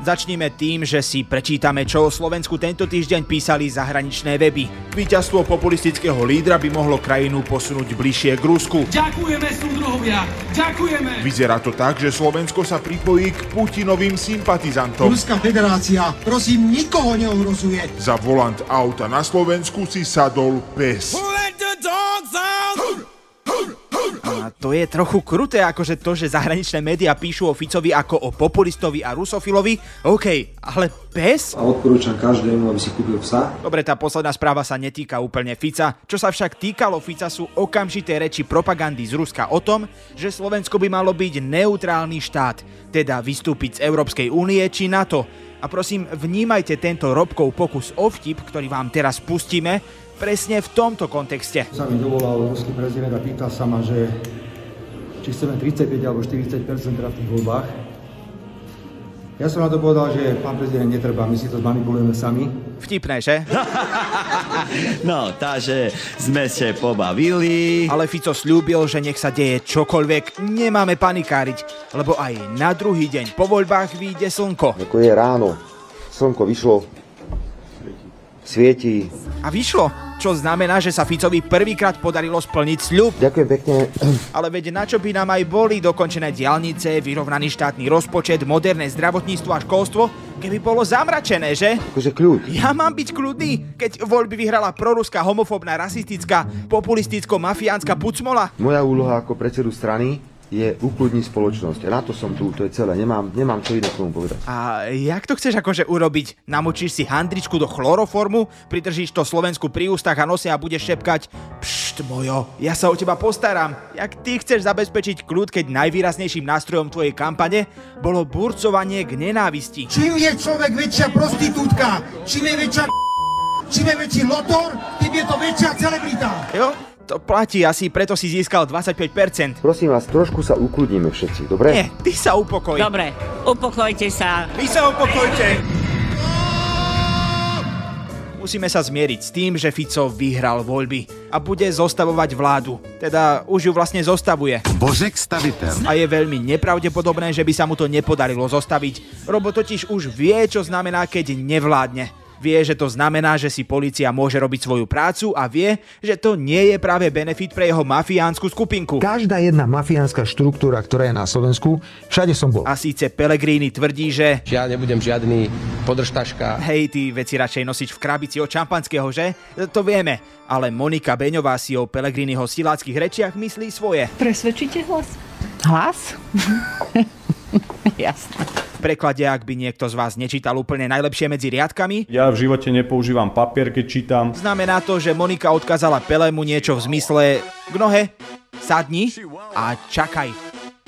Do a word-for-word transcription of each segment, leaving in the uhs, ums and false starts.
Začnime tým, že si prečítame, čo o Slovensku tento týždeň písali zahraničné weby. Víťazstvo populistického lídra by mohlo krajinu posunúť bližšie k Rusku. Ďakujeme, súdruhovia! Ďakujeme! Vyzerá to tak, že Slovensko sa pripojí k Putinovým sympatizantom. Ruská federácia, prosím, nikoho neohrozuje. Za volant auta na Slovensku si sadol pes. A to je trochu kruté, akože to, že zahraničné médiá píšu o Ficovi ako o populistovi a rusofilovi. OK, ale pes? A odporúčam každému, aby si kúpil psa. Dobre, tá posledná správa sa netýka úplne Fica. Čo sa však týkalo Fica, sú okamžité reči propagandy z Ruska o tom, že Slovensko by malo byť neutrálny štát, teda vystúpiť z Európskej únie či NATO. A prosím, vnímajte tento Robkov pokus o vtip, ktorý vám teraz pustíme, presne v tomto kontexte. Sa mi dovolal ruský prezident a pýtal sa ma, že či chceme tridsaťpäť alebo štyridsať percent v tých voľbách. Ja som na to povedal, že pán prezident netreba, my si to zmanipulujeme sami. Vtipné, že? No, takže sme sa pobavili. Ale Fico sľúbil, že nech sa deje čokoľvek, nemáme panikáriť, lebo aj na druhý deň po voľbách vyjde slnko. Ako je ráno, slnko vyšlo, svieti. A vyšlo, čo znamená, že sa Ficovi prvýkrát podarilo splniť sľub. Ďakujem pekne. Ale veď na čo by nám aj boli dokončené diaľnice, vyrovnaný štátny rozpočet, moderné zdravotníctvo a školstvo, keby bolo zamračené, že? Akože kľud. Ja mám byť kľudný, keď voľby vyhrala proruská, homofóbna, rasistická, populisticko-mafiánska pucmola? Moja úloha ako predsedu strany je ukludniť spoločnosť. A na to som tu, to je celé. Nemám, nemám čo iné k tomu povedať. A jak to chceš akože urobiť? Namočíš si handričku do chloroformu, pridržíš to Slovensku pri ústach a nose a budeš šepkať: Pšt, mojo, ja sa o teba postaram. Jak ty chceš zabezpečiť kľud, keď najvýraznejším nástrojom tvojej kampane bolo burcovanie k nenávisti? Čím je človek väčšia prostitútka, čím je väčšia čím je väčší lotor, tým je to väčšia celebrita. Jo? To platí, asi preto si získal dvadsaťpäť percent. Prosím vás, trošku sa ukludníme všetci, dobre? Nie, ty sa upokoj. Dobre, upokojte sa. Vy sa upokojte. Musíme sa zmieriť s tým, že Fico vyhral voľby a bude zostavovať vládu. Teda už ju vlastne zostavuje. Božek staviteľ. A je veľmi nepravdepodobné, že by sa mu to nepodarilo zostaviť. Robo totiž už vie, čo znamená, keď nevládne. Vie, že to znamená, že si polícia môže robiť svoju prácu a vie, že to nie je práve benefit pre jeho mafiánsku skupinku. Každá jedna mafiánska štruktúra, ktorá je na Slovensku, všade som bol. A síce Pellegrini tvrdí, že ja nebudem žiadny podržtaška. Hej, ty veci radšej nosiť v krabici od šampanského, že? To vieme. Ale Monika Beňová si o Pellegriniho siláckých rečiach myslí svoje. Presvedčíte hlas? Hlas? Jasné. V preklade, ak by niekto z vás nečítal úplne najlepšie medzi riadkami. Ja v živote nepoužívam papier, keď čítam. Znamená to, že Monika odkázala Pelemu niečo v zmysle: k nohe, sadni a čakaj.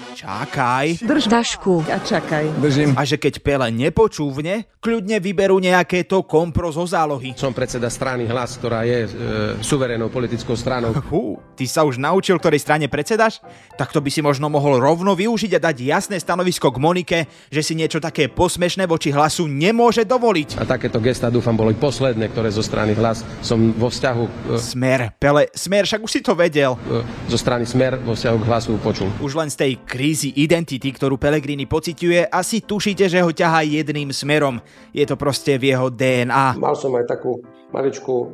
Čakaj. Drž dašku a čakaj. Držím. A že keď Pele nepočúvne, kľudne vyberú nejaké to kompro zo zálohy. Som predseda strany Hlas, ktorá je e, suverénnou politickou stranou. Hú, ty sa už naučil, ktorej strane predsedáš? Tak to by si možno mohol rovno využiť a dať jasné stanovisko k Monike, že si niečo také posmešné voči Hlasu nemôže dovoliť. A takéto gestá, dúfam, boli posledné, ktoré zo strany Hlas som vo vzťahu... E, Smer, Pele, Smer, však už si to vedel. E, zo strany Smer vo vzťahu k Hlasu počul. Už len z tej krízy identity, ktorú Pellegrini pociťuje, asi tušíte, že ho ťahá jedným smerom. Je to proste v jeho dé en á. Mal som aj takú maličkú um,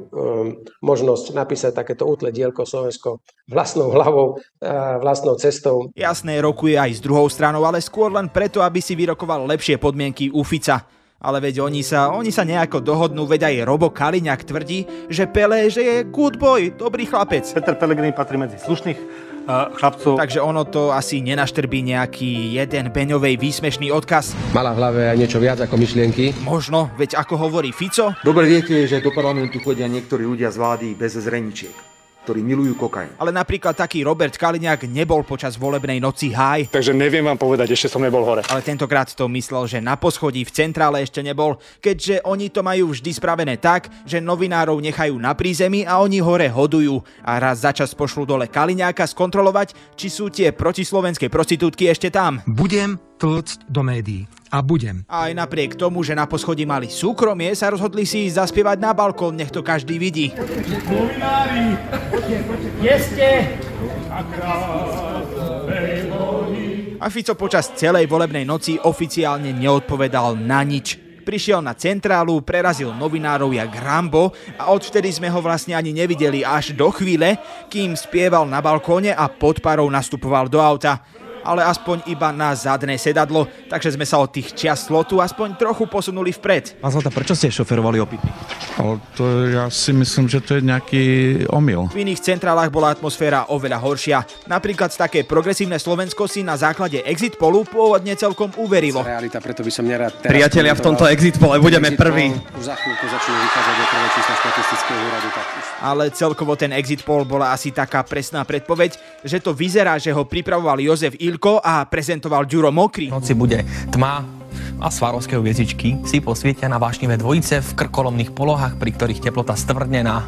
možnosť napísať takéto útle dielko Slovensko vlastnou hlavou, uh, vlastnou cestou. Jasné, rokuje aj s druhou stranou, ale skôr len preto, aby si vyrokoval lepšie podmienky u Fica. Ale veď oni sa, oni sa nejako dohodnú, veď aj Robo Kaliňák tvrdí, že Pele, že je good boy, dobrý chlapec. Peter Pellegrini patrí medzi slušných chlapcov. Takže ono to asi nenaštrbí nejaký jeden Beňovej výsmešný odkaz. Mala v hlave aj niečo viac ako myšlienky. Možno, veď ako hovorí Fico. Dobre viete, že do parlamentu chodia niektorí ľudia z vlády bez zreničiek, ktorí milujú kokain. Ale napríklad taký Robert Kaliňák nebol počas volebnej noci háj. Takže neviem vám povedať, ešte som nebol hore. Ale tentokrát to myslel, že na poschodí v centrále ešte nebol, keďže oni to majú vždy spravené tak, že novinárov nechajú na prízemí a oni hore hodujú. A raz za čas pošlú dole Kaliňáka skontrolovať, či sú tie protislovenské prostitútky ešte tam. Budem tlcť do médií. A budem. Aj napriek tomu, že na poschodí mali súkromie, sa rozhodli si zaspievať na balkón, nech to každý vidí. Novinári, kde ste? A Fico počas celej volebnej noci oficiálne neodpovedal na nič. Prišiel na centrálu, prerazil novinárov jak Rambo a odvtedy sme ho vlastne ani nevideli až do chvíle, kým spieval na balkóne a pod parou nastupoval do auta. Ale aspoň iba na zadné sedadlo, takže sme sa od tých čias slotu aspoň trochu posunuli vpred. Pán Zlata, prečo ste šoferovali opitý? Ale to ja si myslím, že to je nejaký omyl. V iných centrálach bola atmosféra oveľa horšia. Napríklad také progresívne Slovensko si na základe exit pollu pôvodne celkom uverilo. Realita, preto by som nerad teraz... Priatelia, v tomto exit pole budeme prví. Už za chvíľku začnú vychádzať do prvé čísla štatistického úradu. Ale celkovo ten exit poll bola asi taká presná predpoveď, že to vyzerá, že ho pripravoval Jozef Ilko a prezentoval Ďuro Mokrý. V noci bude tma a Svarovské hviezdičky si posvietia na vášnivé dvojice v krkolomných polohách, pri ktorých teplota stvrdne na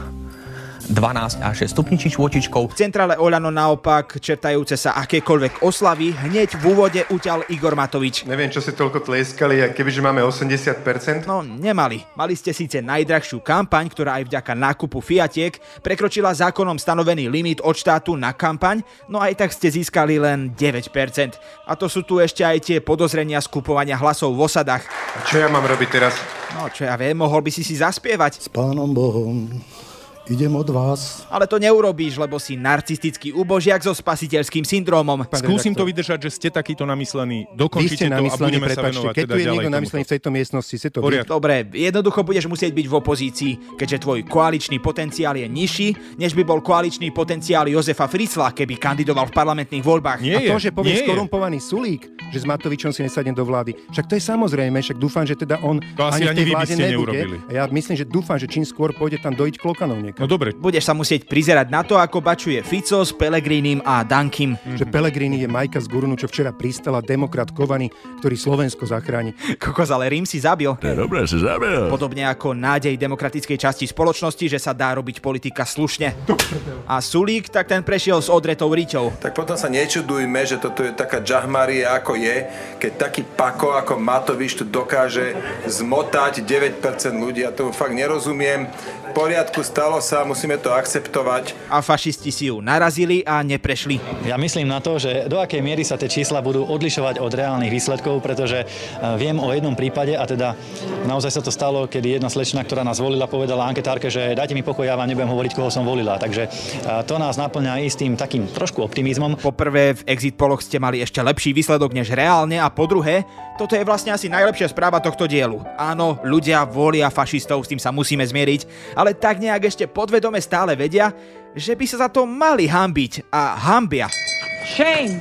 dvanásť až šesť stupní či šôčičkou. V centrále Oľano naopak, čertajúce sa akékoľvek oslavy, hneď v úvode uťal Igor Matovič. Neviem, čo ste toľko tlieskali, a kebyže máme osemdesiat percent? No, nemali. Mali ste síce najdrahšiu kampaň, ktorá aj vďaka nákupu Fiatiek prekročila zákonom stanovený limit od štátu na kampaň, no aj tak ste získali len deväť percent. A to sú tu ešte aj tie podozrenia z kupovania hlasov v osadách. A čo ja mám robiť teraz? No, čo ja viem, mohol by si si zaspievať. S Pánom Bohom. Idem od vás. Ale to neurobíš, lebo si narcistický úbožiak so spasiteľským syndrómom. Skúsim to vydržať, že ste takýto namyslení. Dokončite to a budeme sa venovať keď teda tu je ďalej niekto namyslený v tejto miestnosti, si to Poriadku. Dobre, jednoducho budeš musieť byť v opozícii, keďže tvoj koaličný potenciál je nižší, než by bol koaličný potenciál Jozefa Fritzla, keby kandidoval v parlamentných voľbách. Nie a to, že povie skorumpovaný Sulík, že s Matovičom si nesadne do vlády, však to je samozrejme, však dúfam, že teda on to ani, ani v tej vláde nebude. Neurobili. A ja myslím, že dúfam, že čím skôr pôjde tam dojiť klokanov niekam. No dobre. Budeš sa musieť prizerať na to, ako bačuje Fico s Pellegrinim a Dankim. Mm-hmm. Že Pellegrini je Majka z Gurunu, čo včera pristala demokrat Kovaný, ktorý Slovensko zachráni. Kokos, ale Rím si zabil. To je dobré, si zabil. Podobne ako nádej demokratickej časti spoločnosti, že sa dá robiť politika slušne. A Sulík, tak ten prešiel s odretou riťou. Tak potom sa nečudujme, že toto je taká džahmaria, ako je, keď taký pako ako Matovič tu dokáže zmotať deväť percent ľudí. Ja tomu fakt nerozumiem. V poriadku, stalo sa, musíme to akceptovať. A fašisti si ju narazili a neprešli. Ja myslím na to, že do akej miery sa tie čísla budú odlišovať od reálnych výsledkov, pretože viem o jednom prípade, a teda naozaj sa to stalo, kedy jedna slečna, ktorá nás volila, povedala anketárke, že dajte mi pokoj, ja vám nebudem hovoriť, koho som volila. Takže to nás naplňa istým takým trošku optimizmom. Po prvé, v exit poloch ste mali ešte lepší výsledok než reálne, a po druhé, toto je vlastne asi najlepšia správa tohto dielu. Áno, ľudia volia fašistov, s tým sa musíme zmieriť, ale tak nejak ešte podvedome stále vedia, že by sa za to mali hanbiť a hanbia. Shame.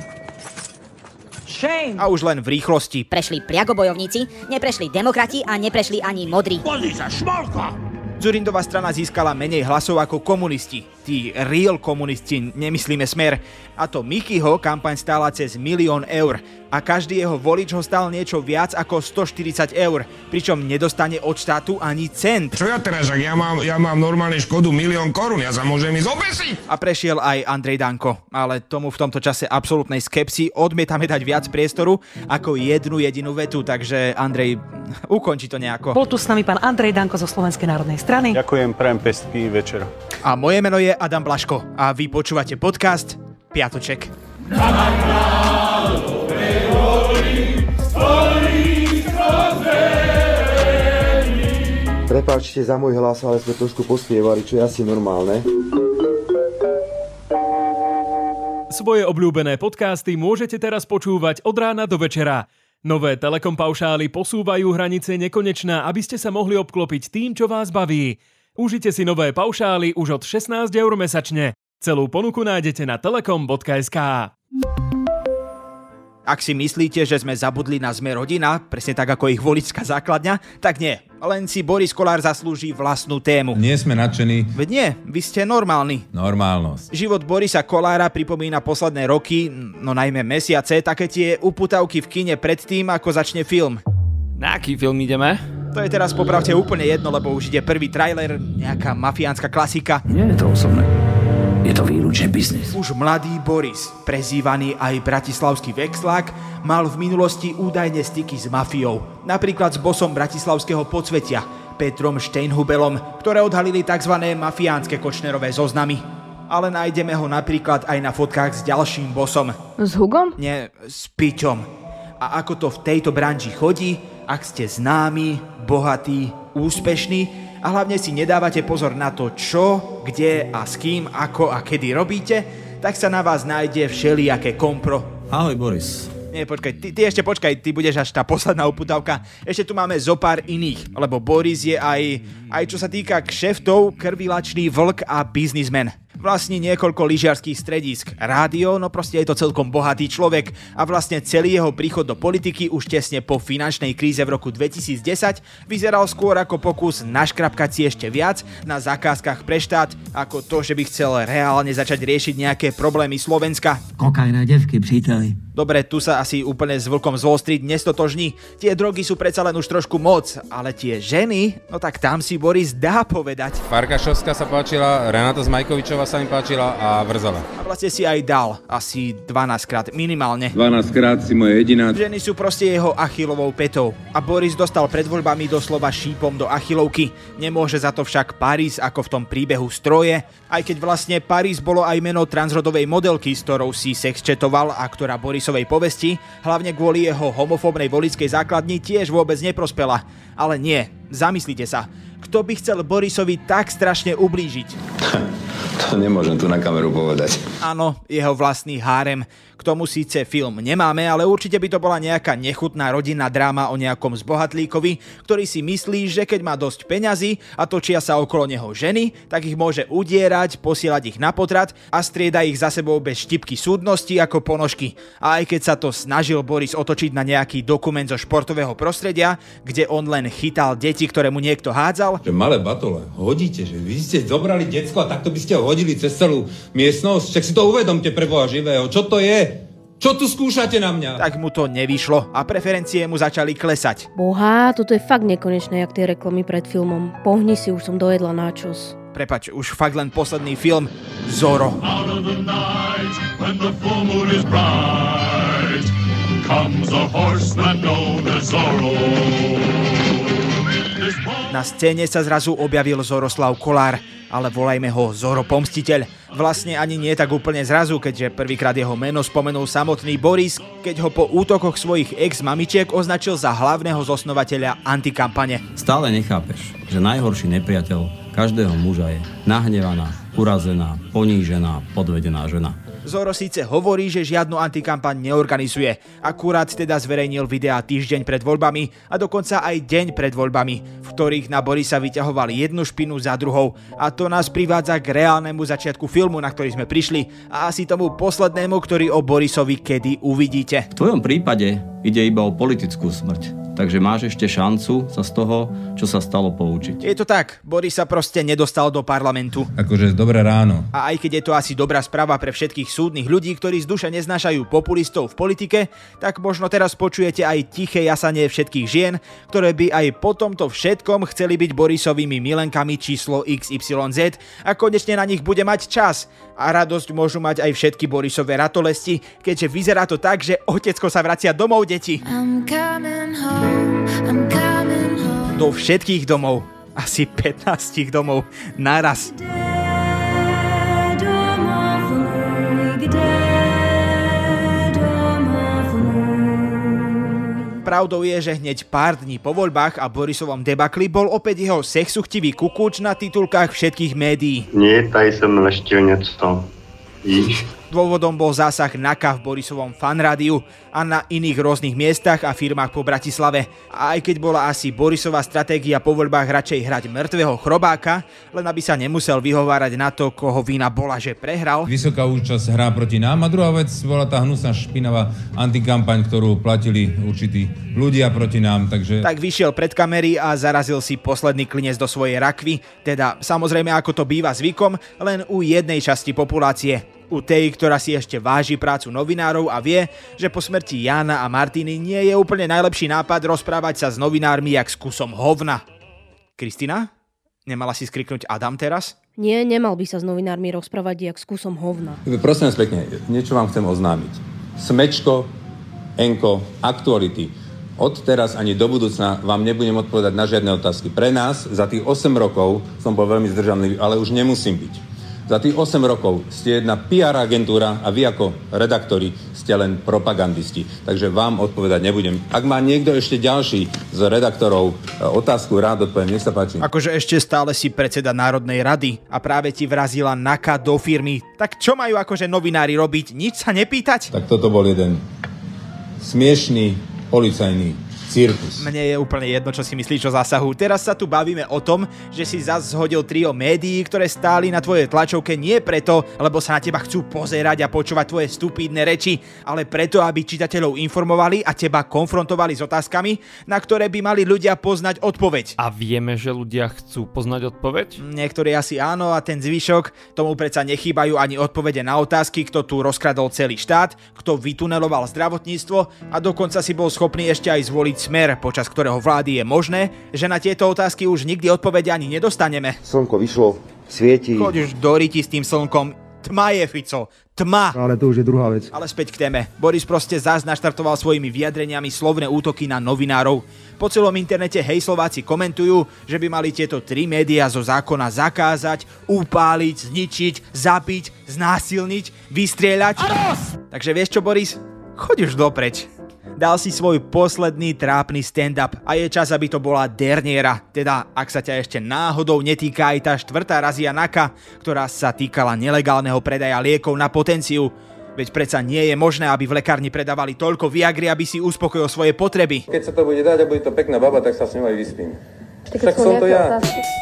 Shame. A už len v rýchlosti. Prešli priagobojovníci, neprešli demokrati a neprešli ani modrí. Pozri sa, šmolka! Dzurindová strana získala menej hlasov ako komunisti. Tí real komunisti, nemyslíme Smer. A to Mikyho kampaň stála cez milión eur. A každý jeho volič ho stál niečo viac ako stoštyridsať eur, pričom nedostane od štátu ani cent. Čo ja teraz, ak ja mám, ja mám normálne škodu milión korún, ja sa môžem ísť obesiť. A prešiel aj Andrej Danko, ale tomu v tomto čase absolútnej skepsy odmietame dať viac priestoru ako jednu jedinú vetu, takže Andrej, ukonči to nejako. Bol tu s nami pán Andrej Danko zo Slovenskej národnej strany. Ďakujem, prajem pestný večer. A moje meno je Adam Blaško a vy počúvate podcast Piatoček. Prepáčte za môj hlas, ale sme trošku pospievali, čo je asi normálne. Svoje obľúbené podcasty môžete teraz počúvať od rána do večera. Nové Telekom paušály posúvajú hranice nekonečná, aby ste sa mohli obklopiť tým, čo vás baví. Užite si nové paušály už od šestnásť eur mesačne. Celú ponuku nájdete na telekom bodka es ká. Ak si myslíte, že sme zabudli na Sme rodina, presne tak ako ich voličská základňa, tak nie. Len si Boris Kollár zaslúži vlastnú tému. Nie sme nadšení. Veď nie, vy ste normálni. Normálnosť. Život Borisa Kollára pripomína posledné roky, no najmä mesiace, také tie uputavky v kine pred tým, ako začne film. Na aký film ideme? To je teraz popravte úplne jedno, lebo už ide prvý trailer, nejaká mafiánska klasika. Nie je to osobné. Je to výlučne biznis. Už mladý Boris, prezývaný aj bratislavský vexlák, mal v minulosti údajne styky s mafiou. Napríklad s bosom bratislavského podsvetia, Petrom Steinhubelom, ktoré odhalili tzv. mafiánske Kočnerové zoznamy. ale nájdeme ho napríklad aj na fotkách s ďalším bosom. S Hugom? Nie, s Piťom. A ako to v tejto branži chodí, ak ste známi, bohatí, úspešní a hlavne si nedávate pozor na to, čo, kde a s kým, ako a kedy robíte, tak sa na vás nájde všelijaké kompro. Ahoj, Boris. Nie, počkaj, ty, ty ešte počkaj, ty budeš až tá posledná uputavka. Ešte tu máme zo pár iných, lebo Boris je aj, aj čo sa týka kšeftov, krvilačný vlk a biznismen. Vlastní niekoľko lyžiarskych stredísk, rádio, no proste je to celkom bohatý človek a vlastne celý jeho príchod do politiky už tesne po finančnej kríze v roku dvetisícdesať vyzeral skôr ako pokus naškrapkať si ešte viac na zakázkach pre štát, ako to, že by chcel reálne začať riešiť nejaké problémy Slovenska. Kokajné devky, příteli. Dobre, tu sa asi úplne s vlkom z Wall Street nestotožní. Tie drogy sú predsa len už trošku moc, ale tie ženy, no tak tam si Boris dá povedať. Farkašovská sa páčila, Renata Zmajkovičová sa mi páčila a Vrzala. A vlastne si aj dal, asi dvanásť krát minimálne. dvanásť krát si moja jediná. Ženy sú proste jeho Achillovou pätou. A Boris dostal pred voľbami doslova šípom do Achillovky. Nemôže za to však Paris ako v tom príbehu stroje, aj keď vlastne Paris bolo aj meno transrodovej modelky, s ktorou si sexchatoval a ktorá Borisovej povesti, hlavne kvôli jeho homofóbnej voličskej základni, tiež vôbec neprospela. Ale nie, zamyslite sa. Kto by chcel Borisovi tak strašne ublížiť? To nemôžem tu na kameru povedať. Áno, jeho vlastný hárem. K tomu síce film nemáme, ale určite by to bola nejaká nechutná rodinná dráma o nejakom zbohatlíkovi, ktorý si myslí, že keď má dosť peňazí a točia sa okolo neho ženy, tak ich môže udierať, posielať ich na potrat a strieda ich za sebou bez štipky súdnosti ako ponožky. A aj keď sa to snažil Boris otočiť na nejaký dokument zo športového prostredia, kde on len chytal deti, ktoré mu niekto hádzal. Že malé batole hodíte, že vy ste zobrali decko a takto by ste ho hodili cez celú miestnosť. Však si to uvedomte pre Boha živého. Čo to je? Čo tu skúšate na mňa? Tak mu to nevyšlo a preferencie mu začali klesať. Boha, toto je fakt nekonečné, jak tie reklamy pred filmom. Pohni si, už som dojedla načos. Prepač, už fakt len posledný film. Zorro. Out of the night, when the full moon is bright, comes a horseman known as Zorro. Na scéne sa zrazu objavil Zoroslav Kolár, ale volajme ho Zorro Pomstiteľ. Vlastne ani nie tak úplne zrazu, keďže prvýkrát jeho meno spomenul samotný Boris, keď ho po útokoch svojich ex-mamičiek označil za hlavného zosnovateľa antikampane. Stále nechápeš, že najhorší nepriateľ každého muža je nahnevaná, urazená, ponížená, podvedená žena. Zorro síce hovorí, že žiadnu antikampaň neorganizuje, akurát teda zverejnil videá týždeň pred voľbami a dokonca aj deň pred voľbami, v ktorých na Borisa vyťahoval jednu špinu za druhou. A to nás privádza k reálnemu začiatku filmu, na ktorý sme prišli, a asi tomu poslednému, ktorý o Borisovi kedy uvidíte. V tvojom prípade ide iba o politickú smrť. Takže máš ešte šancu sa z toho, čo sa stalo, poučiť. Je to tak, Boris sa proste nedostal do parlamentu. Akože dobré ráno. A aj keď je to asi dobrá správa pre všetkých súdnych ľudí, ktorí z duše neznášajú populistov v politike, tak možno teraz počujete aj tiché jasanie všetkých žien, ktoré by aj po tomto všetkom chceli byť Borisovými milenkami číslo iks ypsilon zet a konečne na nich bude mať čas. A radosť môžu mať aj všetky Borisové ratolesti, keďže vyzerá to tak, že otecko sa vracia domov, deti. I'm coming home, I'm coming home. Do všetkých domov. Asi pätnásť domov naraz. Pravdou je, že hneď pár dní po voľbách a Borisovom debakli bol opäť jeho sexuchtivý kukuč na titulkách všetkých médií. Nie, tady som leštil něco. Víš? Dôvodom bol zásah NAKA v Borisovom fanrádiu a na iných rôznych miestach a firmách po Bratislave. A aj keď bola asi Borisová stratégia po voľbách radšej hrať mŕtvého chrobáka, len aby sa nemusel vyhovárať na to, koho vina bola, že prehral. Vysoká účasť hrá proti nám a druhá vec bola tá hnusná špinavá antikampaň, ktorú platili určití ľudia proti nám, takže... Tak vyšiel pred kamery a zarazil si posledný klinec do svojej rakvy, teda samozrejme ako to býva zvykom, len u jednej časti populácie. U tej, ktorá si ešte váži prácu novinárov a vie, že po smrti Jána a Martiny nie je úplne najlepší nápad rozprávať sa s novinármi jak s kusom hovna. Kristina? Nemala si skriknúť Adam teraz? Nie, nemal by sa s novinármi rozprávať jak s kusom hovna. Prosím vás pekne, niečo vám chcem oznámiť. Smečko, Enko, aktuality. Od teraz ani do budúcna vám nebudem odpovedať na žiadne otázky. Pre nás za tých osem rokov som bol veľmi zdržanlivý, ale už nemusím byť. Za tých osem rokov ste jedna pé er agentúra a vy ako redaktori ste len propagandisti. Takže vám odpovedať nebudem. Ak má niekto ešte ďalší z redaktorov otázku, rád odpoviem. Nech sa páči. Akože ešte stále si predseda Národnej rady a práve ti vrazila NAKA do firmy. Tak čo majú akože novinári robiť? Nič sa nepýtať? Tak toto bol jeden smiešný policajný cirkus. Mne je úplne jedno, čo si myslíš o zásahu. Teraz sa tu bavíme o tom, že si zas zhodil trio médií, ktoré stáli na tvojej tlačovke nie preto, lebo sa na teba chcú pozerať a počúvať tvoje stupidné reči, ale preto, aby čitateľov informovali a teba konfrontovali s otázkami, na ktoré by mali ľudia poznať odpoveď. A vieme, že ľudia chcú poznať odpoveď? Niektorí asi áno a ten zvyšok, tomu predsa nechýbajú ani odpovede na otázky, kto tu rozkradol celý štát, kto vytuneloval zdravotníctvo a dokonca si bol schopný ešte aj zvoliť Smer, počas ktorého vlády je možné, že na tieto otázky už nikdy odpovede ani nedostaneme. Slnko vyšlo, svieti. Choď už do riti s tým slnkom. Tma je, Fico. Tma. Ale to už je druhá vec. Ale späť k téme. Boris proste zás naštartoval svojimi vyjadreniami slovné útoky na novinárov. Po celom internete hej Slováci komentujú, že by mali tieto tri médiá zo zákona zakázať, upáliť, zničiť, zabiť, znásilniť, vystrieľať. Takže vieš čo, Boris? Choď už dopreč. Dal si svoj posledný trápny stand-up a je čas, aby to bola derniera. Teda, ak sa ťa ešte náhodou netýka aj tá štvrtá razia NAKA, ktorá sa týkala nelegálneho predaja liekov na potenciu. Veď predsa nie je možné, aby v lekárni predávali toľko Viagry, aby si uspokojil svoje potreby. Keď sa to bude dať a bude to pekná baba, tak sa s ňou aj vyspím. Tak som to ja.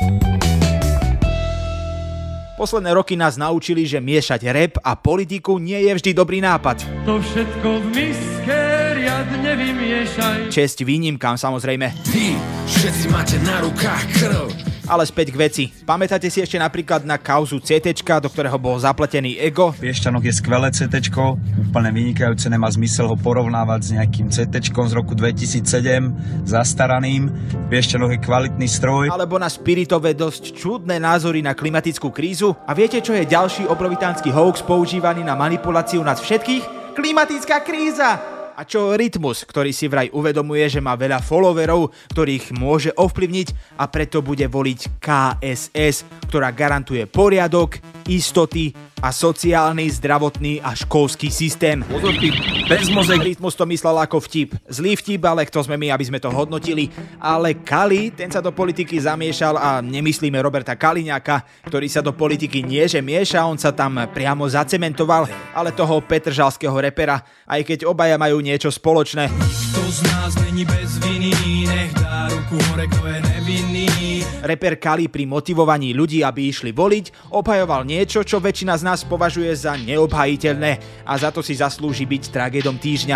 Posledné roky nás naučili, že miešať rap a politiku nie je vždy dobrý nápad. To všetko v miske riadne vymiešaj. Česť výnimkám samozrejme. Ty, všetci máte na rukách krv. Ale späť k veci. Pamätáte si ešte napríklad na kauzu cé téčka, do ktorého bol zapletený Ego? V Piešťanoch je skvelé cé téčko, úplne vynikajúce, nemá zmysel ho porovnávať s nejakým cé téčkom z roku dvetisícsedem, zastaraným. V Piešťanoch je kvalitný stroj. Alebo na Spiritove dosť čudné názory na klimatickú krízu. A viete, čo je ďalší obrovitánsky hoax používaný na manipuláciu nás všetkých? Klimatická kríza! A čo Rytmus, ktorý si vraj uvedomuje, že má veľa followerov, ktorých môže ovplyvniť a preto bude voliť ká es es, ktorá garantuje poriadok, istoty a sociálny, zdravotný a školský systém. Pozor ty, bezmozek. Rytmus to myslel ako vtip. Zlý vtip, ale kto sme my, aby sme to hodnotili. Ale Kali, ten sa do politiky zamiešal a nemyslíme Roberta Kaliňáka, ktorý sa do politiky nie že mieša, on sa tam priamo zacementoval, ale toho petržalského repera, aj keď obaja majú niečo spoločné. Kto z nás není bez viny, nech dá ruku hore, kto je nevinný. Reper Kali pri motivovaní ľudí, aby išli voliť, obhajoval niečo, čo väčšina z nás považuje za neobhajiteľné a za to si zaslúži byť tragédom týždňa.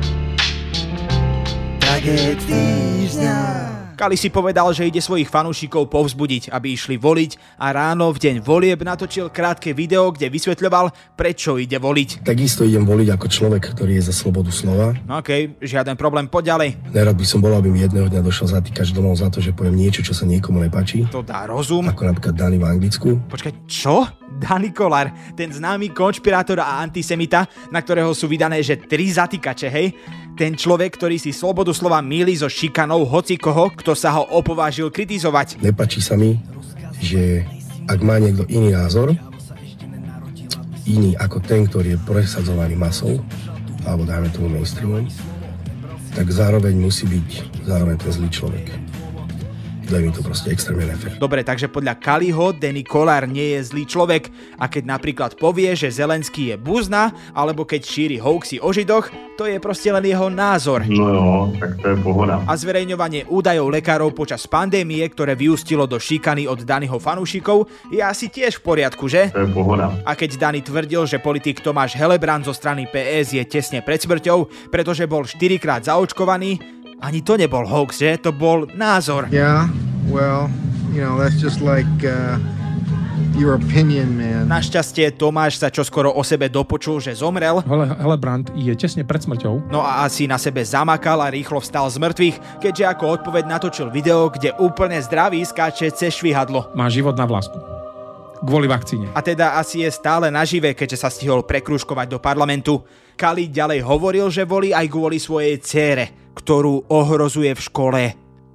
Tragéd týždňa. Kali si povedal, že ide svojich fanúšikov povzbudiť, aby išli voliť a ráno v deň volieb natočil krátke video, kde vysvetľoval, prečo ide voliť. Takisto idem voliť ako človek, ktorý je za slobodu slova. OK, žiaden problém, poď ďalej. Nerad by som bol, aby mi jedného dňa došiel zatýkač domov za to, že poviem niečo, čo sa niekomu nepáči. To dá rozum. Ako napríklad Dani v Anglicku. Počkaj, čo? Dani Kollár, ten známy konšpirátor a antisemita, na ktorého sú vydané že tri zatýkače, hej? Ten človek, ktorý si slobodu slova mýli so šikanou hocikoho, kto sa ho opovážil kritizovať. Nepáči sa mi, že ak má niekto iný názor, iný ako ten, ktorý je presadzovaný masou, alebo dáme tomu mainstreamom, tak zároveň musí byť zároveň ten zlý človek. Daj mi to proste extrémne nefér. Dobre, takže podľa Kaliho Danny Kollár nie je zlý človek a keď napríklad povie, že Zelenský je buzna, alebo keď šíri hoaxy o Židoch, to je proste len jeho názor. No jo, tak to je pohoda. A zverejňovanie údajov lekárov počas pandémie, ktoré vyústilo do šikany od Daniho fanúšikov, je asi tiež v poriadku, že? To je pohoda. A keď Dani tvrdil, že politik Tomáš Helebrant zo strany pé es je tesne pred smrťou, pretože bol štyrikrát zaočkovaný, ani to nebol hoax, že? To bol názor. Yeah, well, you know, that's just like uh, your opinion, man. Našťastie Tomáš sa čoskoro o sebe dopočul, že zomrel. Hele, Helebrant je tesne pred smrťou. No a asi na sebe zamakal a rýchlo vstal z mŕtvych, keďže ako odpoveď natočil video, kde úplne zdravý skáče cez švihadlo. Má život na vlásku. Kvôli vakcíne. A teda asi je stále nažive, keďže sa stihol prekrúžkovať do parlamentu. Kali ďalej hovoril, že volí aj kvôli svojej dcére, ktorú ohrozuje v škole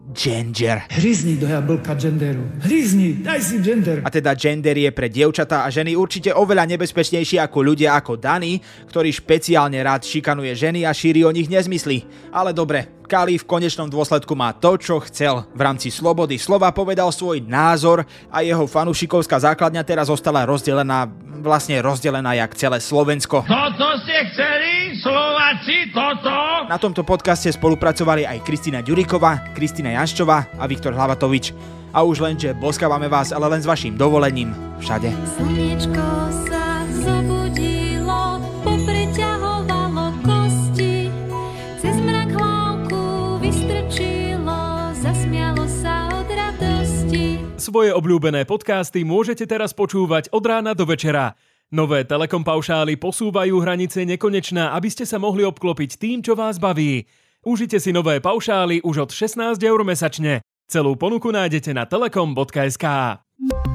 Gender. Hryzni do jablka genderu. Hryzni, daj si gender. A teda gender je pre dievčatá a ženy určite oveľa nebezpečnejší ako ľudia ako Dani, ktorý špeciálne rád šikanuje ženy a šíri o nich nezmysly. Ale dobre, Kali v konečnom dôsledku má to, čo chcel. V rámci slobody slova povedal svoj názor a jeho fanúšikovská základňa teraz zostala rozdelená, vlastne rozdelená jak celé Slovensko. Toto ste chceli, Slováci, toto? Na tomto podcaste spolupracovali aj Kristína Ďuriková, Kristína Janščová a Viktor Hlavatovič. A už len, že boskávame vás, ale len s vaším dovolením všade. Slniečko sa zobudilo, popreťahovalo kosti, cez mrak hlavku vystrčilo, zasmialo sa od radosti. Svoje obľúbené podcasty môžete teraz počúvať od rána do večera. Nové Telekom paušály posúvajú hranice nekonečná, aby ste sa mohli obklopiť tým, čo vás baví. Užite si nové paušály už od šestnásť eur mesačne. Celú ponuku nájdete na telekom bodka es ká.